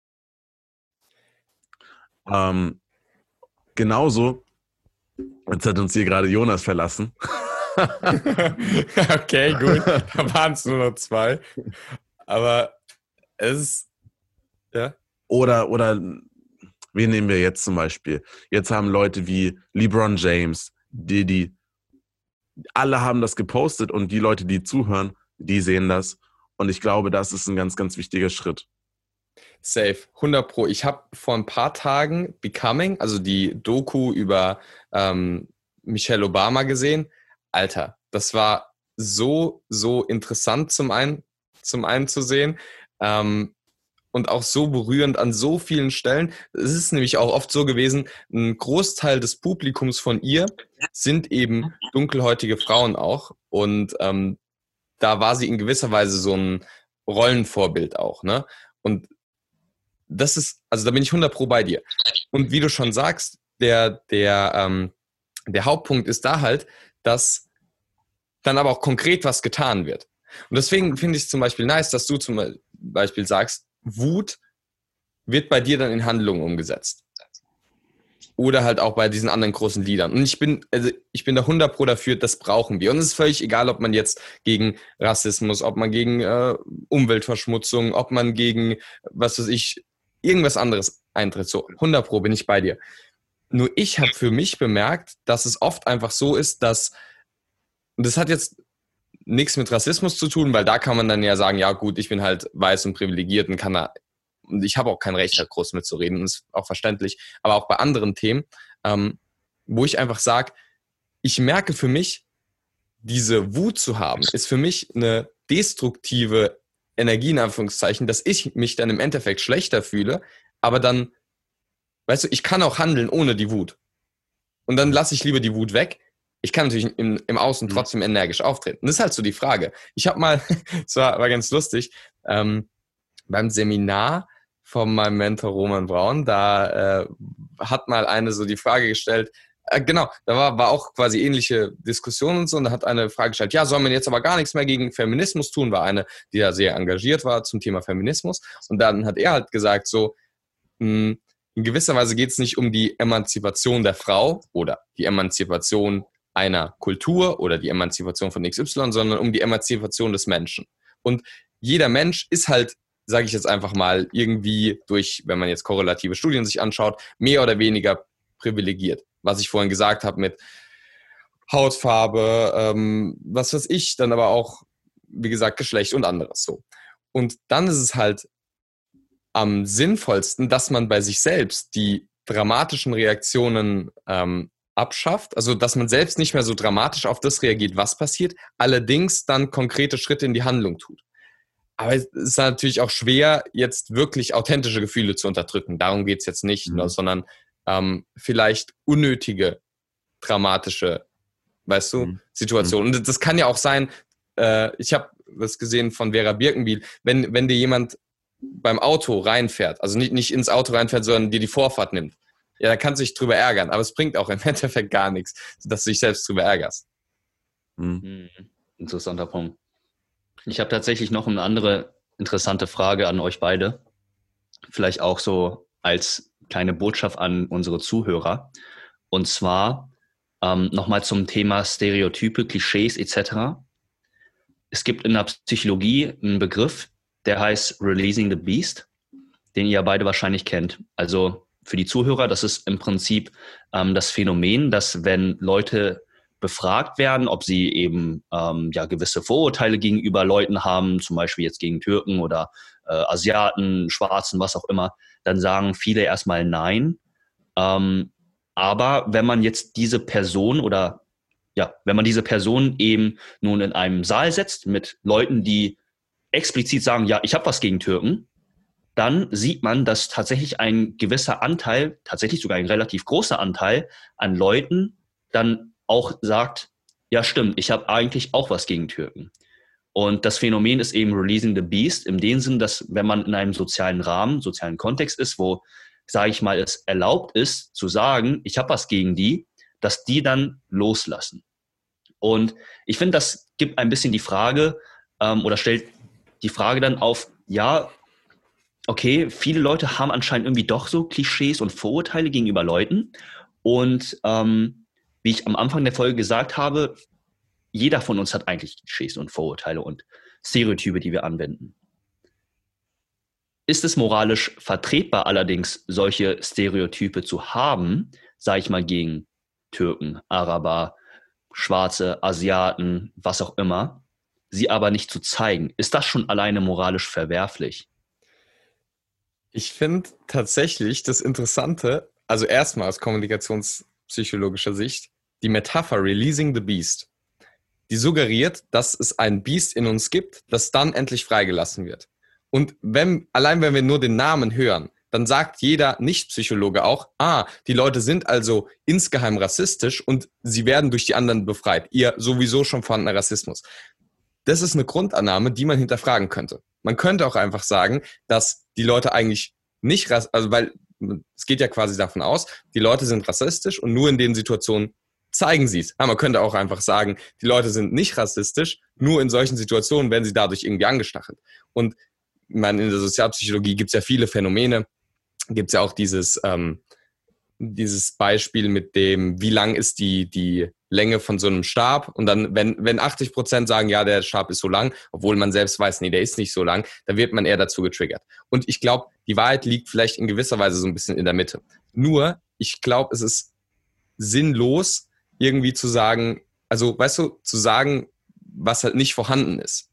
Ähm, genauso, jetzt hat uns hier gerade Jonas verlassen. Okay, gut. Da waren es nur noch zwei. Aber es ist, ja. Oder, oder, wen nehmen wir jetzt zum Beispiel? Jetzt haben Leute wie LeBron James, Diddy, alle haben das gepostet und die Leute, die zuhören, die sehen das. Und ich glaube, das ist ein ganz, ganz wichtiger Schritt. Safe, hundert Pro. Ich habe vor ein paar Tagen Becoming, also die Doku über ähm, Michelle Obama gesehen. Alter, das war so, so interessant zum einen, zum einen zu sehen ähm, und auch so berührend an so vielen Stellen. Es ist nämlich auch oft so gewesen, ein Großteil des Publikums von ihr sind eben dunkelhäutige Frauen auch und ähm, da war sie in gewisser Weise so ein Rollenvorbild auch, ne? Und das ist, also da bin ich hundert Pro bei dir. Und wie du schon sagst, der, der, ähm, der Hauptpunkt ist da halt, dass dann aber auch konkret was getan wird. Und deswegen finde ich es zum Beispiel nice, dass du zum Beispiel sagst, Wut wird bei dir dann in Handlungen umgesetzt. Oder halt auch bei diesen anderen großen Liedern. Und ich bin, also ich bin da hundert Pro dafür, das brauchen wir. Und es ist völlig egal, ob man jetzt gegen Rassismus, ob man gegen äh, Umweltverschmutzung, ob man gegen, was weiß ich, irgendwas anderes eintritt. So, hundert Pro bin ich bei dir. Nur ich habe für mich bemerkt, dass es oft einfach so ist, dass, und das hat jetzt nichts mit Rassismus zu tun, weil da kann man dann ja sagen, ja gut, ich bin halt weiß und privilegiert und kann da, und ich habe auch kein Recht, da groß mitzureden, das ist auch verständlich, aber auch bei anderen Themen, ähm, wo ich einfach sage, ich merke für mich, diese Wut zu haben, ist für mich eine destruktive Energie, in Anführungszeichen, dass ich mich dann im Endeffekt schlechter fühle, aber dann, weißt du, ich kann auch handeln ohne die Wut. Und dann lasse ich lieber die Wut weg. Ich kann natürlich im, im Außen trotzdem energisch auftreten. Und das ist halt so die Frage. Ich habe mal, es war, war ganz lustig, ähm, beim Seminar von meinem Mentor Roman Braun, da äh, hat mal eine so die Frage gestellt, äh, genau, da war, war auch quasi ähnliche Diskussion und so, und da hat eine Frage gestellt, ja, soll man jetzt aber gar nichts mehr gegen Feminismus tun? War eine, die da sehr engagiert war zum Thema Feminismus. Und dann hat er halt gesagt so, mh, in gewisser Weise geht es nicht um die Emanzipation der Frau oder die Emanzipation einer Kultur oder die Emanzipation von X Y, sondern um die Emanzipation des Menschen. Und jeder Mensch ist halt, sage ich jetzt einfach mal, irgendwie durch, wenn man jetzt korrelative Studien sich anschaut, mehr oder weniger privilegiert. Was ich vorhin gesagt habe mit Hautfarbe, ähm, was weiß ich, dann aber auch, wie gesagt, Geschlecht und anderes so. Und dann ist es halt am sinnvollsten, dass man bei sich selbst die dramatischen Reaktionen ähm, abschafft, also dass man selbst nicht mehr so dramatisch auf das reagiert, was passiert, allerdings dann konkrete Schritte in die Handlung tut. Aber es ist natürlich auch schwer, jetzt wirklich authentische Gefühle zu unterdrücken. Darum geht es jetzt nicht, mhm. sondern ähm, vielleicht unnötige, dramatische weißt du, Mhm. Situation. Und das kann ja auch sein, äh, ich habe das gesehen von Vera Birkenbiel, wenn, wenn dir jemand beim Auto reinfährt, also nicht, nicht ins Auto reinfährt, sondern dir die Vorfahrt nimmt, ja, da kannst du dich drüber ärgern, aber es bringt auch im Endeffekt gar nichts, dass du dich selbst drüber ärgerst. Mhm. Mhm. Interessanter Punkt. Ich habe tatsächlich noch eine andere interessante Frage an euch beide. Vielleicht auch so als kleine Botschaft an unsere Zuhörer. Und zwar ähm, nochmal zum Thema Stereotype, Klischees et cetera. Es gibt in der Psychologie einen Begriff, der heißt Releasing the Beast, den ihr beide wahrscheinlich kennt. Also für die Zuhörer, das ist im Prinzip ähm, das Phänomen, dass wenn Leute befragt werden, ob sie eben ähm, ja gewisse Vorurteile gegenüber Leuten haben, zum Beispiel jetzt gegen Türken oder äh, Asiaten, Schwarzen, was auch immer, dann sagen viele erstmal nein. Ähm, aber wenn man jetzt diese Person oder ja, wenn man diese Person eben nun in einem Saal setzt mit Leuten, die explizit sagen, ja, ich habe was gegen Türken, dann sieht man, dass tatsächlich ein gewisser Anteil, tatsächlich sogar ein relativ großer Anteil an Leuten dann auch sagt, ja stimmt, ich habe eigentlich auch was gegen Türken. Und das Phänomen ist eben Releasing the Beast, in dem Sinn, dass wenn man in einem sozialen Rahmen, sozialen Kontext ist, wo, sage ich mal, es erlaubt ist zu sagen, ich habe was gegen die, dass die dann loslassen. Und ich finde, das gibt ein bisschen die Frage ähm, oder stellt die Frage dann auf, ja, okay, viele Leute haben anscheinend irgendwie doch so Klischees und Vorurteile gegenüber Leuten. Und ähm, wie ich am Anfang der Folge gesagt habe, jeder von uns hat eigentlich Klischees und Vorurteile und Stereotype, die wir anwenden. Ist es moralisch vertretbar allerdings, solche Stereotype zu haben, sage ich mal, gegen Türken, Araber, Schwarze, Asiaten, was auch immer, sie aber nicht zu zeigen? Ist das schon alleine moralisch verwerflich? Ich finde tatsächlich das Interessante, also erstmal aus kommunikationspsychologischer Sicht, die Metapher Releasing the Beast, die suggeriert, dass es ein Biest in uns gibt, das dann endlich freigelassen wird. Und wenn, allein wenn wir nur den Namen hören, dann sagt jeder Nicht-Psychologe auch, ah, die Leute sind also insgeheim rassistisch und sie werden durch die anderen befreit. Ihr sowieso schon vorhandener Rassismus. Das ist eine Grundannahme, die man hinterfragen könnte. Man könnte auch einfach sagen, dass die Leute eigentlich nicht rassistisch, also weil es geht ja quasi davon aus, die Leute sind rassistisch und nur in den Situationen zeigen sie es. Ja, man könnte auch einfach sagen, die Leute sind nicht rassistisch, nur in solchen Situationen werden sie dadurch irgendwie angestachelt. Und ich meine, in der Sozialpsychologie gibt es ja viele Phänomene, gibt es ja auch dieses, ähm, dieses Beispiel mit dem, wie lang ist die, die Länge von so einem Stab, und dann, wenn, wenn achtzig Prozent sagen, ja, der Stab ist so lang, obwohl man selbst weiß, nee, der ist nicht so lang, dann wird man eher dazu getriggert. Und ich glaube, die Wahrheit liegt vielleicht in gewisser Weise so ein bisschen in der Mitte. Nur, ich glaube, es ist sinnlos, irgendwie zu sagen, also, weißt du, zu sagen, was halt nicht vorhanden ist.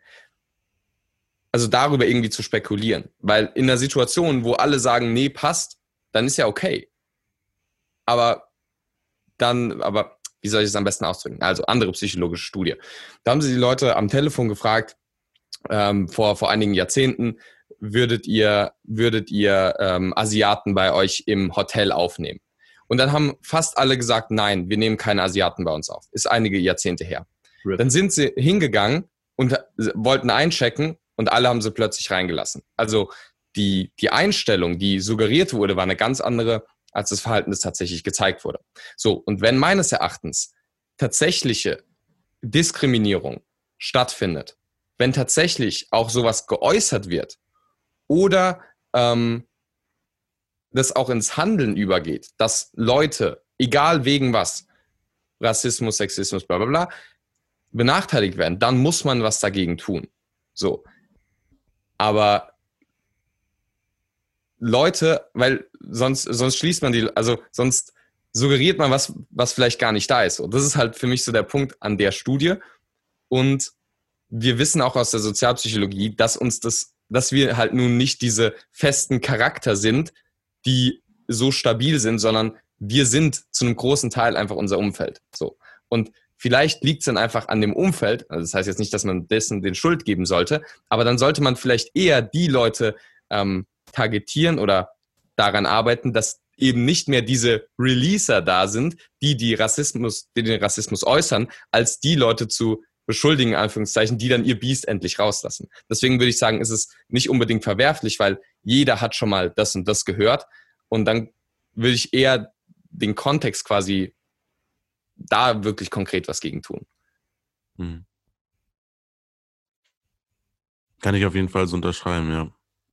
Also darüber irgendwie zu spekulieren. Weil in einer Situation, wo alle sagen, nee, passt, dann ist ja okay. Aber dann, aber wie soll ich es am besten ausdrücken? Also andere psychologische Studie. Da haben sie die Leute am Telefon gefragt, ähm, vor, vor einigen Jahrzehnten, würdet ihr, würdet ihr ähm, Asiaten bei euch im Hotel aufnehmen? Und dann haben fast alle gesagt, nein, wir nehmen keine Asiaten bei uns auf. Ist einige Jahrzehnte her. Rip. Dann sind sie hingegangen und wollten einchecken und alle haben sie plötzlich reingelassen. Also die, die Einstellung, die suggeriert wurde, war eine ganz andere, als das Verhalten, das tatsächlich gezeigt wurde. So, und wenn meines Erachtens tatsächliche Diskriminierung stattfindet, wenn tatsächlich auch sowas geäußert wird oder ähm, das auch ins Handeln übergeht, dass Leute, egal wegen was, Rassismus, Sexismus, bla bla bla, benachteiligt werden, dann muss man was dagegen tun. So. Aber Leute, weil sonst, sonst schließt man die, also sonst suggeriert man was, was vielleicht gar nicht da ist. Und das ist halt für mich so der Punkt an der Studie. Und wir wissen auch aus der Sozialpsychologie, dass uns das, dass wir halt nun nicht diese festen Charakter sind, die so stabil sind, sondern wir sind zu einem großen Teil einfach unser Umfeld. So. Und vielleicht liegt es dann einfach an dem Umfeld. Also das heißt jetzt nicht, dass man dessen den Schuld geben sollte, aber dann sollte man vielleicht eher die Leute ähm, targetieren oder daran arbeiten, dass eben nicht mehr diese Releaser da sind, die, die, Rassismus, die den Rassismus äußern, als die Leute zu beschuldigen, in Anführungszeichen, die dann ihr Biest endlich rauslassen. Deswegen würde ich sagen, ist es nicht unbedingt verwerflich, weil jeder hat schon mal das und das gehört. Und dann würde ich eher den Kontext quasi da wirklich konkret was gegen tun. Hm. Kann ich auf jeden Fall so unterschreiben, ja.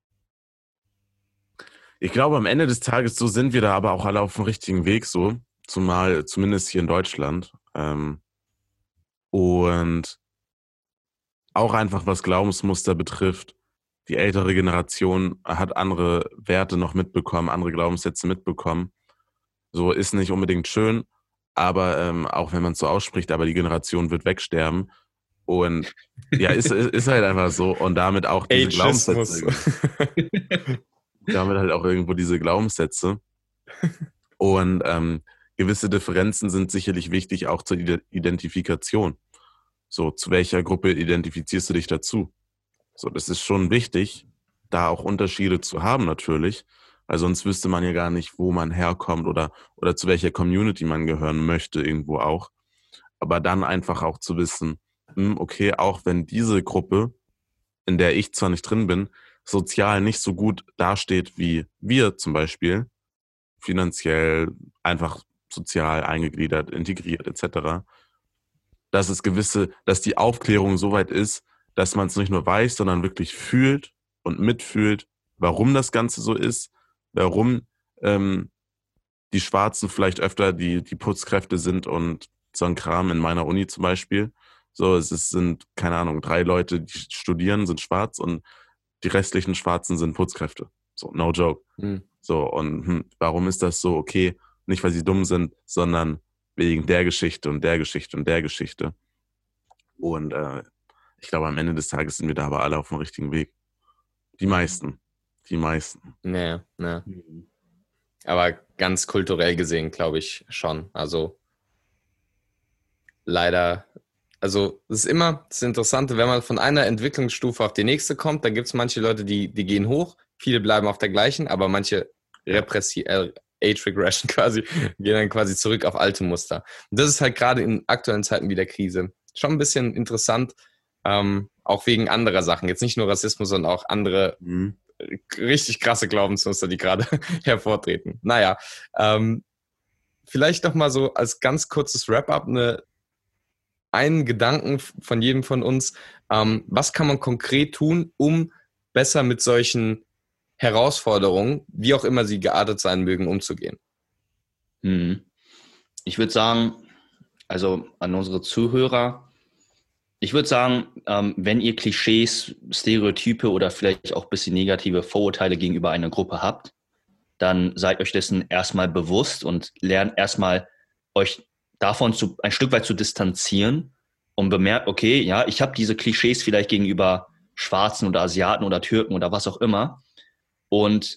Ich glaube, am Ende des Tages, so sind wir da aber auch alle auf dem richtigen Weg, so. Zumal, zumindest hier in Deutschland. Ähm, und auch einfach, was Glaubensmuster betrifft, die ältere Generation hat andere Werte noch mitbekommen, andere Glaubenssätze mitbekommen. So ist nicht unbedingt schön, aber ähm, auch wenn man es so ausspricht, aber die Generation wird wegsterben. Und ja, ist, ist, ist halt einfach so. Und damit auch diese Ageismus. Glaubenssätze. damit halt auch irgendwo diese Glaubenssätze. Und ähm, gewisse Differenzen sind sicherlich wichtig, auch zur Identifikation. So, zu welcher Gruppe identifizierst du dich dazu? So, das ist schon wichtig, da auch Unterschiede zu haben natürlich, weil sonst wüsste man ja gar nicht, wo man herkommt oder, oder zu welcher Community man gehören möchte irgendwo auch. Aber dann einfach auch zu wissen, okay, auch wenn diese Gruppe, in der ich zwar nicht drin bin, sozial nicht so gut dasteht wie wir zum Beispiel, finanziell, einfach sozial eingegliedert, integriert et cetera, dass es gewisse, dass die Aufklärung so weit ist, dass man es nicht nur weiß, sondern wirklich fühlt und mitfühlt, warum das Ganze so ist, warum ähm, die Schwarzen vielleicht öfter die, die Putzkräfte sind und so ein Kram in meiner Uni zum Beispiel. So, es ist, sind, keine Ahnung, drei Leute, die studieren, sind schwarz und die restlichen Schwarzen sind Putzkräfte. So, no joke. Mhm. So, und hm, warum ist das so? Okay, nicht weil sie dumm sind, sondern wegen der Geschichte und der Geschichte und der Geschichte. Und äh, ich glaube, am Ende des Tages sind wir da aber alle auf dem richtigen Weg. Die meisten. Die meisten. Nee, nee. Aber ganz kulturell gesehen, glaube ich schon. Also leider, also es ist immer das Interessante, wenn man von einer Entwicklungsstufe auf die nächste kommt, dann gibt es manche Leute, die, die gehen hoch, viele bleiben auf der gleichen, aber manche repressi- äh, Age Regression quasi, gehen dann quasi zurück auf alte Muster. Und das ist halt gerade in aktuellen Zeiten wie der Krise schon ein bisschen interessant, ähm, auch wegen anderer Sachen. Jetzt nicht nur Rassismus, sondern auch andere mhm. richtig krasse Glaubensmuster, die gerade hervortreten. Naja, ähm, vielleicht noch mal so als ganz kurzes Wrap-up eine, einen Gedanken von jedem von uns. Ähm, was kann man konkret tun, um besser mit solchen Herausforderungen, wie auch immer sie geartet sein mögen, umzugehen? Hm. Ich würde sagen, also an unsere Zuhörer, ich würde sagen, ähm, wenn ihr Klischees, Stereotype oder vielleicht auch ein bisschen negative Vorurteile gegenüber einer Gruppe habt, dann seid euch dessen erstmal bewusst und lernt erstmal euch davon zu, ein Stück weit zu distanzieren und bemerkt, okay, ja, ich habe diese Klischees vielleicht gegenüber Schwarzen oder Asiaten oder Türken oder was auch immer. Und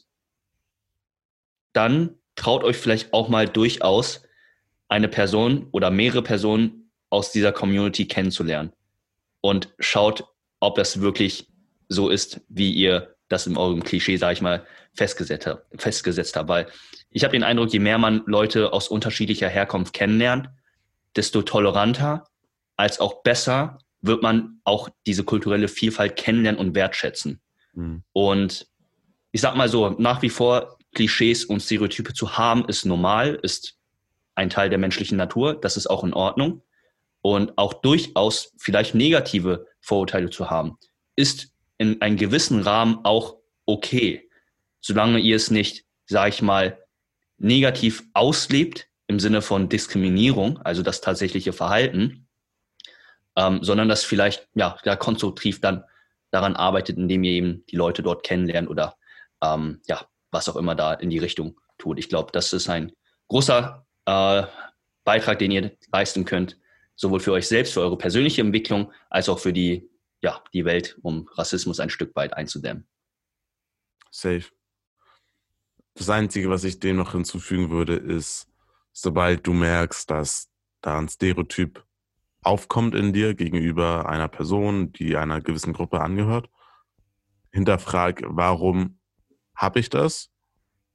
dann traut euch vielleicht auch mal durchaus eine Person oder mehrere Personen aus dieser Community kennenzulernen und schaut, ob das wirklich so ist, wie ihr das in eurem Klischee, sage ich mal, festgesetzt habt. Festgesetzt habt. Weil ich habe den Eindruck, je mehr man Leute aus unterschiedlicher Herkunft kennenlernt, desto toleranter als auch besser wird man auch diese kulturelle Vielfalt kennenlernen und wertschätzen. Mhm. Und ich sag mal so, nach wie vor Klischees und Stereotype zu haben, ist normal, ist ein Teil der menschlichen Natur, das ist auch in Ordnung. Und auch durchaus vielleicht negative Vorurteile zu haben, ist in einem gewissen Rahmen auch okay, solange ihr es nicht, sage ich mal, negativ auslebt im Sinne von Diskriminierung, also das tatsächliche Verhalten, ähm, sondern das vielleicht ja, ja konstruktiv dann daran arbeitet, indem ihr eben die Leute dort kennenlernt oder ähm, ja, was auch immer da in die Richtung tut. Ich glaube, das ist ein großer äh, Beitrag, den ihr leisten könnt, sowohl für euch selbst, für eure persönliche Entwicklung, als auch für die, ja, die Welt, um Rassismus ein Stück weit einzudämmen. Safe. Das Einzige, was ich dem noch hinzufügen würde, ist, sobald du merkst, dass da ein Stereotyp aufkommt in dir gegenüber einer Person, die einer gewissen Gruppe angehört, hinterfrag, warum habe ich das?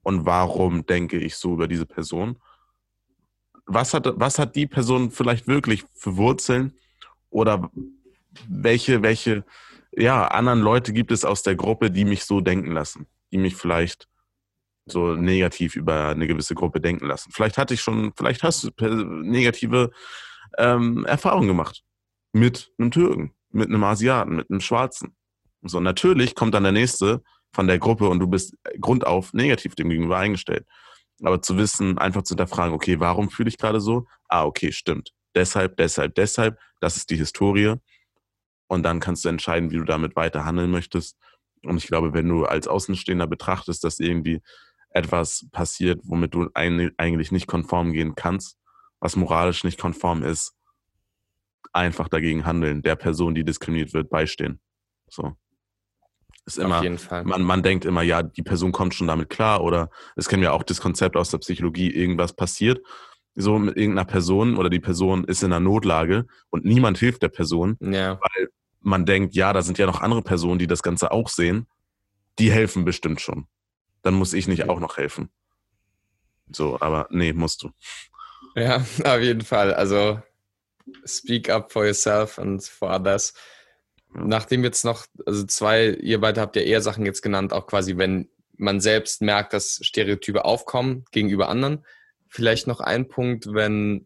und warum denke ich so über diese Person? Was hat, was hat die Person vielleicht wirklich für Wurzeln oder welche, welche ja, anderen Leute gibt es aus der Gruppe, die mich so denken lassen, die mich vielleicht so negativ über eine gewisse Gruppe denken lassen. Vielleicht hatte ich schon, vielleicht hast du negative ähm, Erfahrungen gemacht mit einem Türken, mit einem Asiaten, mit einem Schwarzen. So, natürlich kommt dann der Nächste von der Gruppe und du bist grundauf negativ dem gegenüber eingestellt. Aber zu wissen, einfach zu hinterfragen, okay, warum fühle ich gerade so? Ah, okay, stimmt. Deshalb, deshalb, deshalb, das ist die Historie. Und dann kannst du entscheiden, wie du damit weiter handeln möchtest. Und ich glaube, wenn du als Außenstehender betrachtest, dass irgendwie etwas passiert, womit du eigentlich nicht konform gehen kannst, was moralisch nicht konform ist, einfach dagegen handeln, der Person, die diskriminiert wird, beistehen. So. Ist immer, auf jeden Fall. Man, man denkt immer, ja, die Person kommt schon damit klar, oder es kennen wir auch das Konzept aus der Psychologie, irgendwas passiert, so mit irgendeiner Person oder die Person ist in einer Notlage und niemand hilft der Person, ja. weil man denkt, ja, da sind ja noch andere Personen, die das Ganze auch sehen, die helfen bestimmt schon. Dann muss ich nicht auch noch helfen. So, aber nee, musst du. Ja, auf jeden Fall. Also speak up for yourself and for others. Ja. Nachdem jetzt noch, also zwei, ihr beide habt ja eher Sachen jetzt genannt, auch quasi, wenn man selbst merkt, dass Stereotype aufkommen gegenüber anderen. Vielleicht noch ein Punkt, wenn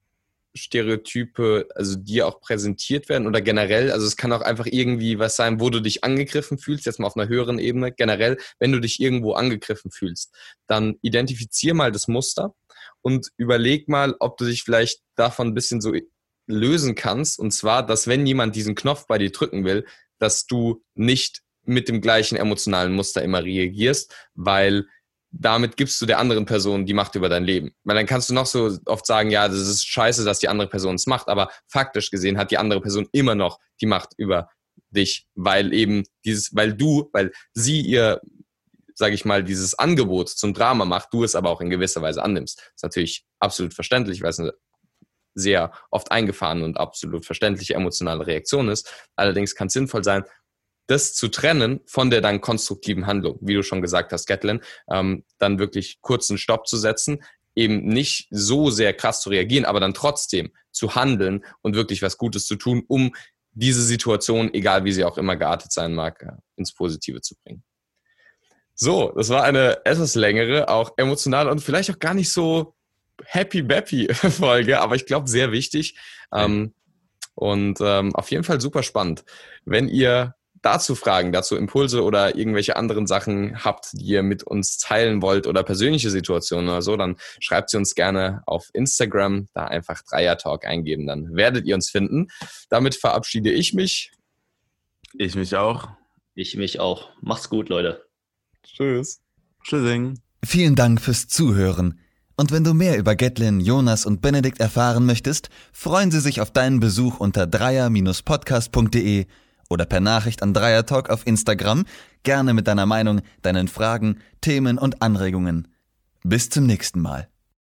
Stereotype, also dir auch präsentiert werden oder generell, also es kann auch einfach irgendwie was sein, wo du dich angegriffen fühlst, jetzt mal auf einer höheren Ebene, generell, wenn du dich irgendwo angegriffen fühlst, dann identifizier mal das Muster und überleg mal, ob du dich vielleicht davon ein bisschen so lösen kannst, und zwar, dass wenn jemand diesen Knopf bei dir drücken will, dass du nicht mit dem gleichen emotionalen Muster immer reagierst, weil damit gibst du der anderen Person die Macht über dein Leben. Weil dann kannst du noch so oft sagen, ja, das ist scheiße, dass die andere Person es macht, aber faktisch gesehen hat die andere Person immer noch die Macht über dich, weil eben dieses, weil du, weil sie ihr, sage ich mal, dieses Angebot zum Drama macht, du es aber auch in gewisser Weise annimmst. Das ist natürlich absolut verständlich, weil es eine sehr oft eingefahrene und absolut verständliche emotionale Reaktion ist. Allerdings kann es sinnvoll sein, das zu trennen von der dann konstruktiven Handlung, wie du schon gesagt hast, Gatlin, ähm, dann wirklich kurzen Stopp zu setzen, eben nicht so sehr krass zu reagieren, aber dann trotzdem zu handeln und wirklich was Gutes zu tun, um diese Situation, egal wie sie auch immer geartet sein mag, ins Positive zu bringen. So, das war eine etwas längere, auch emotional und vielleicht auch gar nicht so happy-bappy-Folge, aber ich glaube sehr wichtig ähm, und ähm, auf jeden Fall super spannend. Wenn ihr dazu Fragen, dazu Impulse oder irgendwelche anderen Sachen habt, die ihr mit uns teilen wollt oder persönliche Situationen oder so, dann schreibt sie uns gerne auf Instagram, da einfach Dreier-Talk eingeben, dann werdet ihr uns finden. Damit verabschiede ich mich. Ich mich auch. Ich mich auch. Macht's gut, Leute. Tschüss. Tschüssing. Vielen Dank fürs Zuhören. Und wenn du mehr über Gatlin, Jonas und Benedikt erfahren möchtest, freuen sie sich auf deinen Besuch unter dreier Bindestrich podcast punkt de oder per Nachricht an Dreier-Talk auf Instagram, gerne mit deiner Meinung, deinen Fragen, Themen und Anregungen. Bis zum nächsten Mal.